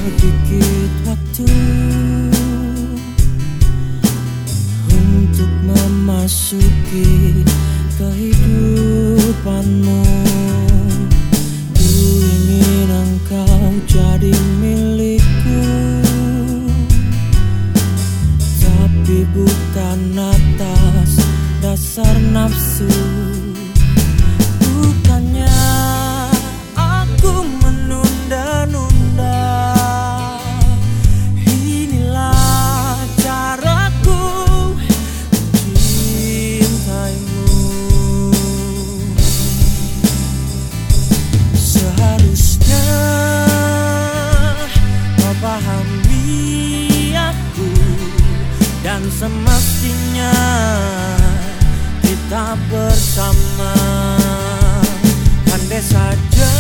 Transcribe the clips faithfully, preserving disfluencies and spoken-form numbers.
Sedikit waktu untuk memasuki kehidupanmu. Ku ingin engkau jadi milikku, tapi bukan atas dasar nafsu. Bukannya aku menunda-nunda, inilah caraku mencintaimu. Seharusnya kau pahami aku, dan semestinya kita bersama. Andai saja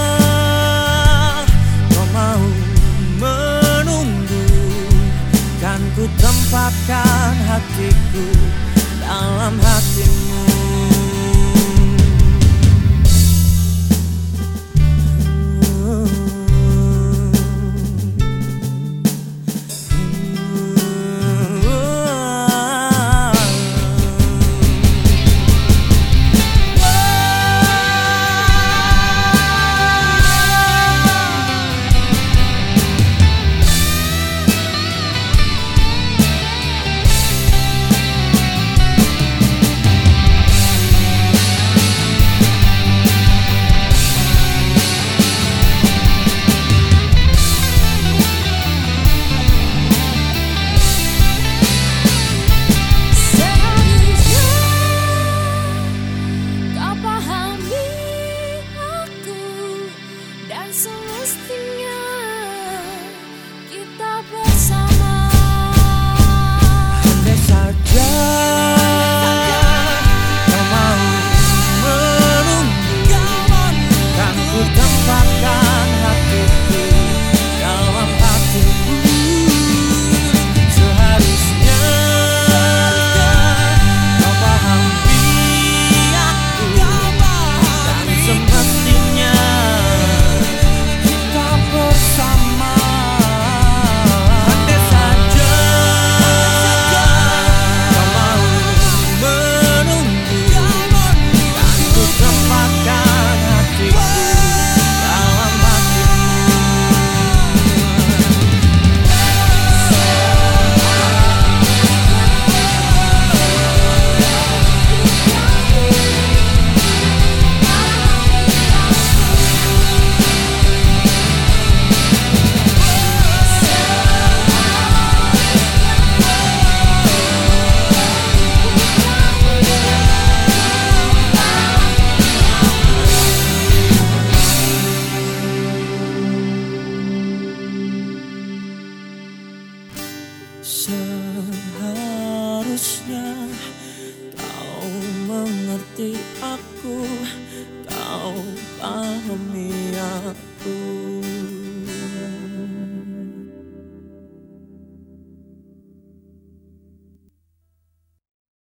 kau mau menunggu, kan ku tempatkan hatiku dalam hatimu. Semestinya kita bersama. Andai saja kau mau menunggu, kan ku tempatkan hatiku dalam hatimu. Seharusnya kau pahami aku, dan semestinya bersama. Andai saja kau mau menunggu, kan ku tempatkan hatiku dalam hatimu. Seharusnya kau mengerti aku, kau pahami aku.